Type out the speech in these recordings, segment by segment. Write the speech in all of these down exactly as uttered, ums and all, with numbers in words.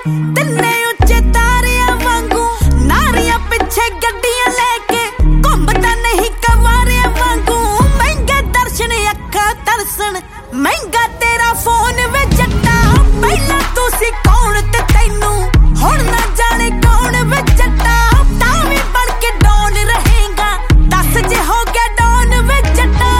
ਤਿੰਨੇ ਉੱਚੇ ਤਾਰਿਆਂ ਵਾਂਗੂ ਨਾਰੀਆਂ ਪਿੱਛੇ ਗੱਡੀਆਂ ਲੈ ਕੇ ਘੁੰਮਦਾ ਨਹੀਂ ਕਵਾਰਿਆਂ ਵਾਂਗੂ ਮਹਿੰਗੇ ਦਰਸ਼ਨ ਅੱਖਾਂ ਤਰਸਣ ਮਹਿੰਗਾ ਤੇਰਾ ਫੋਨ ਵੇ ਜੱਟਾ ਪਹਿਲਾਂ ਤੂੰ ਸੀ ਕੌਣ ਤੇ ਤੈਨੂੰ ਹੁਣ ਨਾ ਜਾਣੇ ਕੌਣ ਵੇ ਜੱਟਾ ਤਾਂ ਵੀ ਬਣ ਕੇ ਡੌਨ ਰਹੇਗਾ ਦੱਸ ਜੇ ਹੋ ਗਿਆ ਡੌਨ ਵੇ ਜੱਟਾ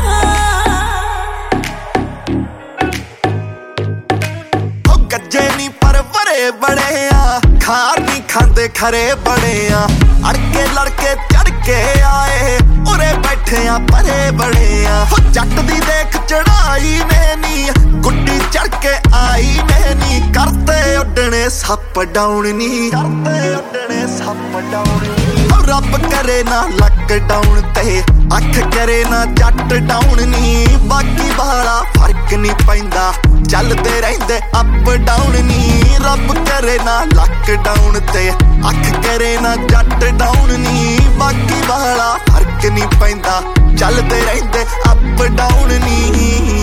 ਉਹ ਗੱਜੇ ਨੀ ਪਰ ਵਰੇ ਬੜੇ ਆ ਖਾਰ ਨੀ ਖਾਂਦੇ ਖਰੇ ਬੜੇ ਆ ਅੜਕੇ ਲੜਕੇ ਚੜ ਕੇ ਆਏ ਉਰੇ ਬੈਠੇ ਆ ਪਰੇ ਬੜੇ ਆ ਜੱਟ ਦੀ ਦੇਖ ਚੜਾਈ ਨੇ ਨੀ ਗੁੱਡੀ ਚੜ ਕੇ ਆਈ ਨੇ ਨੀ ਕਰਤੇ ਉੱਡਣੇ ਸੱਪ ਡਾਉਣ ਨੀ ਕਰਤੇ ਉੱਡਣੇ ਸੱਪ ਡਾਉਣ ਨੀ ਰੱਬ ਕਰੇ ਨਾ ਲਾਕਡਾਊਨ ਤੇ ਅੱਖ ਕਰੇ ਨਾ ਜੱਟ ਡਾਉਣ ਨੀ ਬਾਕੀ ਵਾਲਾ ਫਰਕ ਨੀ ਪੈਂਦਾ ਚੱਲਦੇ ਰਹਿੰਦੇ ਅਪ ਡਾਊਨ ਨੀ ਰੱਬ ਕਰੇ ਨਾ ਲਾਕਡਾਊਨ ਤੇ ਅੱਖ ਕਰੇ ਨਾ ਜੱਟ ਡਾਉਣ ਨੀ ਬਾਕੀ ਵਾਲਾ ਫਰਕ ਨੀ ਪੈਂਦਾ ਚੱਲਦੇ ਰਹਿੰਦੇ ਅਪ ਡਾਊਨ ਨੀ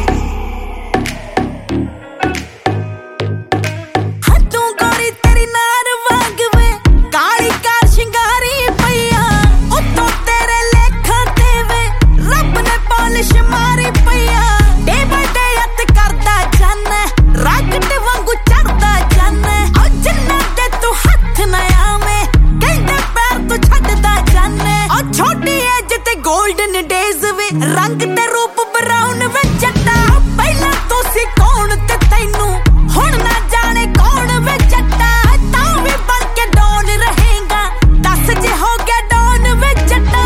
ਰੰਗ ਤੇ ਰੂਪ ਬਰਾਉਨ ਵੇ ਜੱਟਾ ਪਹਿਲਾਂ ਤੂੰ ਸੀ ਕੌਣ ਤੇ ਤੈਨੂੰ ਹੁਣ ਨਾ ਜਾਣੇ ਕੌਣ ਵੇ ਜੱਟਾ ਤਾਂ ਵੀ ਬਣ ਕੇ ਡੌਨ ਰਹੇਗਾ ਦੱਸ ਜੇ ਹੋ ਗਿਆ ਡੌਨ ਵੇ ਜੱਟਾ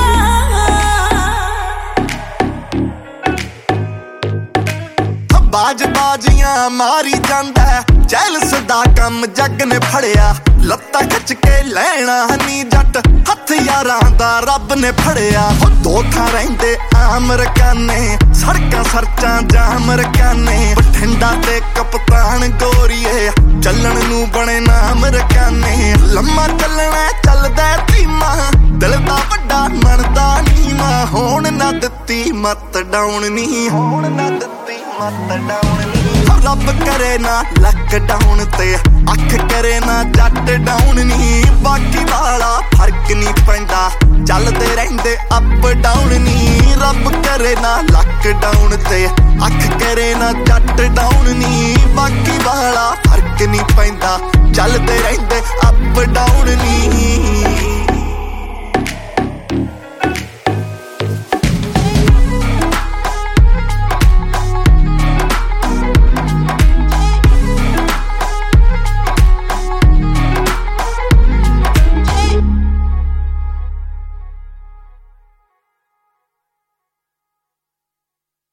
ਬਾਜ ਬਾਜੀਆਂ ਮਾਰੀ ਜਾਂਦਾ ਜੈਲਸ ਦਾ ਕੰਮ ਜੱਗ ਨੇ ਫੜਿਆ ਲੱਤਾਂ ਖਿੱਚ ਕੇ ਲੈਣਾ ਨੀ ਜੱਟ ਹੱਥ ਯਾਰਾਂ ਦਾ ਰੱਬ ਨੇ ਫੜਿਆ ਦੋ ਥਾਂ ਰਹਿੰਦੇ ਅਮਰੀਕਾਨੇ ਸੜਕਾਂ ਸਰਚਾਂ ਜਾਮ ਰਕਾਨੇ ਬਠਿੰਡਾ ਤੇ ਕਪਤਾਨ ਗੋਰੀਏ ਚੱਲਣ ਨੂੰ ਬਣੇ ਨਾ ਅਮਰੀਕਾਨੇ ਲੰਮਾ ਚੱਲਣਾ ਚੱਲਦਾ ਧੀਮਾ ਦਿਲ ਦਾ ਵੱਡਾ ਮਨਦਾ ਨੀਵਾਂ ਹੋਣ ਨਾ ਦਿੱਤੀ ਮੱਤ ਡਾਉਣ ਨੀ ਹੋਣ ਨਾ ਦਿੱਤੀ ਮੱਤ ਡਾਉਣ ਨੀ ਰੱਬ ਕਰੇ ਨਾ ਲਾਕਡਾਊਨ ਤੇ ਅੱਖ ਕਰੇ ਨਾ ਜੱਟ ਡਾਉਣ ਨੀ ਬਾਕੀ ਵਾਲਾ ਫਰਕ ਨੀ ਪੈਂਦਾ ਚੱਲਦੇ ਰਹਿੰਦੇ ਅਪ ਡਾਊਨ ਨੀ ਰੱਬ ਕਰੇ ਨਾ ਲਾਕਡਾਊਨ ਤੇ ਅੱਖ ਕਰੇ ਨਾ ਜੱਟ ਡਾਉਣ ਨੀ ਬਾਕੀ ਵਾਲਾ ਫਰਕ ਨੀ ਪੈਂਦਾ ਚੱਲਦੇ ਰਹਿੰਦੇ ਅਪ ਡਾਊਨ ਨੀ